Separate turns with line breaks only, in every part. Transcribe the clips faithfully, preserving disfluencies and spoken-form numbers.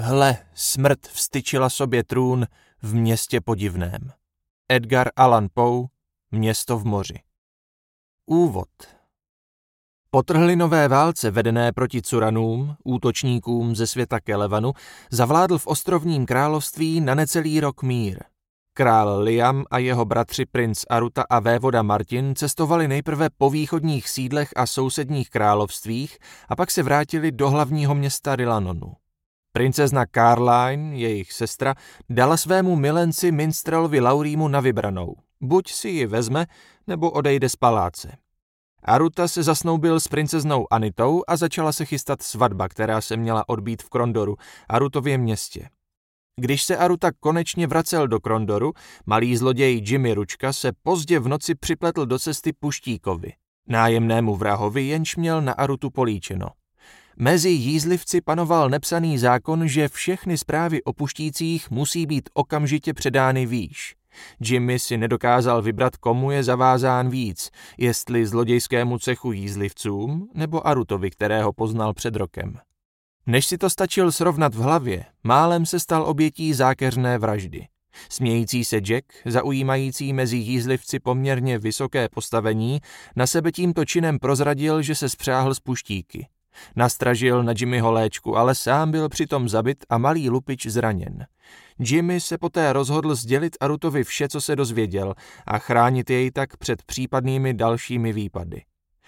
Hle, smrt vstyčila sobě trůn v městě podivném. Edgar Allan Poe, Město v moři. Úvod. Po trhlinové válce vedené proti Curanům, útočníkům ze světa Kelevanu, zavládl v ostrovním království na necelý rok mír. Král Liam a jeho bratři princ Aruta a vévoda Martin cestovali nejprve po východních sídlech a sousedních královstvích a pak se vrátili do hlavního města Rilanonu. Princezna Caroline, jejich sestra, dala svému milenci minstralovi Laurimu na vybranou. Buď si ji vezme, nebo odejde z paláce. Aruta se zasnoubil s princeznou Anitou a začala se chystat svatba, která se měla odbýt v Krondoru, Arutově městě. Když se Aruta konečně vracel do Krondoru, malý zloděj Jimmy Ručka se pozdě v noci připletl do cesty Puštíkovi, nájemnému vrahovi, jenž měl na Arutu políčeno. Mezi jízlivci panoval nepsaný zákon, že všechny zprávy o puštících musí být okamžitě předány výš. Jimmy si nedokázal vybrat, komu je zavázán víc, jestli zlodějskému cechu jízlivcům nebo Arutovi, kterého poznal před rokem. Než si to stačil srovnat v hlavě, málem se stal obětí zákeřné vraždy. Smějící se Jack, zaujímající mezi jízlivci poměrně vysoké postavení, na sebe tímto činem prozradil, že se spřáhl s puštíky. Nastražil na Jimmyho léčku, ale sám byl přitom zabit a malý lupič zraněn. Jimmy se poté rozhodl sdělit Arutovi vše, co se dozvěděl, a chránit jej tak před případnými dalšími výpady.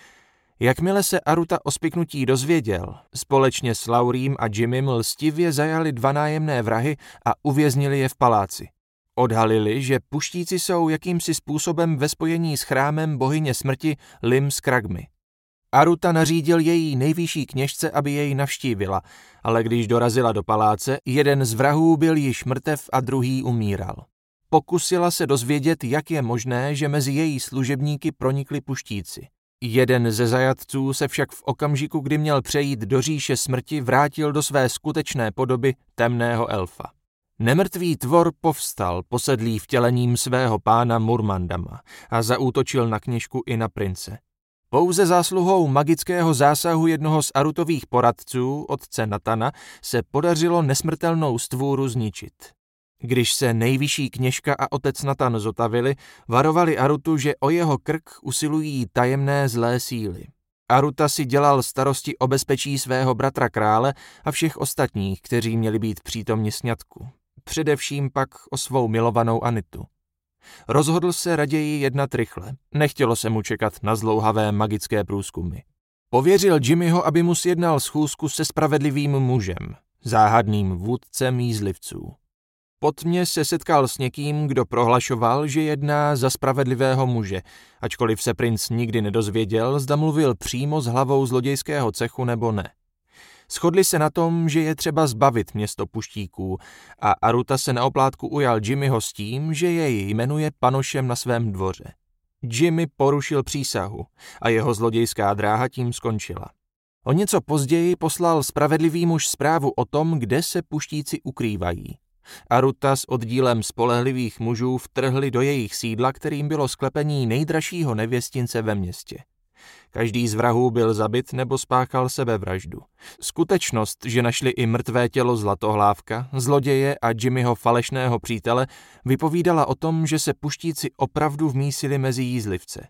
Jakmile se Aruta o spiknutí dozvěděl, společně s Laurím a Jimmym lstivě zajali dva nájemné vrahy a uvěznili je v paláci. Odhalili, že puštíci jsou jakýmsi způsobem ve spojení s chrámem bohyně smrti Lim Skragmy. Aruta nařídil její nejvyšší kněžce, aby jej navštívila, ale když dorazila do paláce, jeden z vrahů byl již mrtev a druhý umíral. Pokusila se dozvědět, jak je možné, že mezi její služebníky pronikli puštíci. Jeden ze zajatců se však v okamžiku, kdy měl přejít do říše smrti, vrátil do své skutečné podoby temného elfa. Nemrtvý tvor povstal, posedlý vtělením svého pána Murmandama, a zaútočil na kněžku i na prince. Pouze zásluhou magického zásahu jednoho z Arutových poradců, otce Natana, se podařilo nesmrtelnou stvůru zničit. Když se nejvyšší kněžka a otec Natan zotavili, varovali Arutu, že o jeho krk usilují tajemné zlé síly. Aruta si dělal starosti o bezpečí svého bratra krále a všech ostatních, kteří měli být přítomni sňatku. Především pak o svou milovanou Anitu. Rozhodl se raději jednat rychle. Nechtělo se mu čekat na zdlouhavé magické průzkumy. Pověřil Jimmyho, aby mu sjednal schůzku se spravedlivým mužem, záhadným vůdcem jízlivců. Po tmě se setkal s někým, kdo prohlašoval, že jedná za spravedlivého muže, ačkoliv se princ nikdy nedozvěděl, zda mluvil přímo s hlavou zlodějského cechu nebo ne. Shodli se na tom, že je třeba zbavit město puštíků, a Aruta se na oplátku ujal Jimmyho s tím, že jej jmenuje panošem na svém dvoře. Jimmy porušil přísahu a jeho zlodějská dráha tím skončila. O něco později poslal spravedlivý muž zprávu o tom, kde se puštíci ukrývají. Aruta s oddílem spolehlivých mužů vtrhli do jejich sídla, kterým bylo sklepení nejdražšího nevěstince ve městě. Každý z vrahů byl zabit nebo spáchal sebevraždu. Skutečnost, že našli i mrtvé tělo Zlatohlávka, zloděje a Jimmyho falešného přítele, vypovídala o tom, že se puštíci opravdu vmísili mezi jízlivce.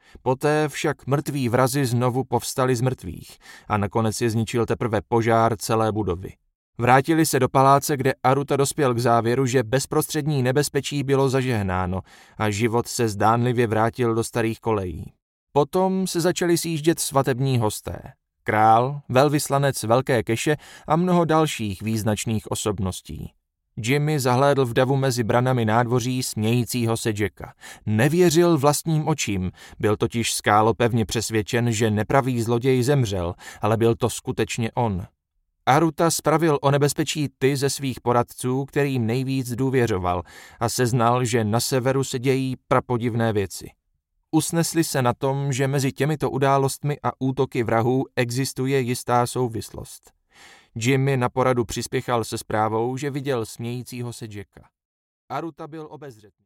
Poté však mrtví vrazi znovu povstali z mrtvých a nakonec je zničil teprve požár celé budovy. Vrátili se do paláce, kde Aruta dospěl k závěru, že bezprostřední nebezpečí bylo zažehnáno a život se zdánlivě vrátil do starých kolejí. Potom se začali sjíždět svatební hosté. Král, velvyslanec Velké keše a mnoho dalších význačných osobností. Jimmy zahlédl v davu mezi branami nádvoří smějícího se Jacka. Nevěřil vlastním očím, byl totiž skálopevně přesvědčen, že nepravý zloděj zemřel, ale byl to skutečně on. Aruta spravil o nebezpečí ty ze svých poradců, kterým nejvíc důvěřoval, a seznal, že na severu se dějí prapodivné věci. Usnesli se na tom, že mezi těmito událostmi a útoky vrahů existuje jistá souvislost. Jimmy na poradu přispěchal se zprávou, že viděl smějícího se Jacka. Aruta byl obezřetný.